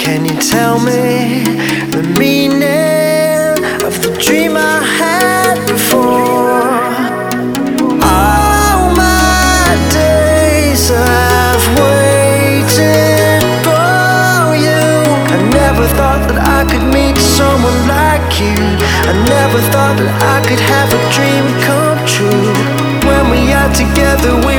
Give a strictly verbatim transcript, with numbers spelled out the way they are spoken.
Can you tell me the meaning of the dream I had before? All my days I've waited for you. I never thought that I could meet someone like you. I never thought that I could have a dream come true. When we are together we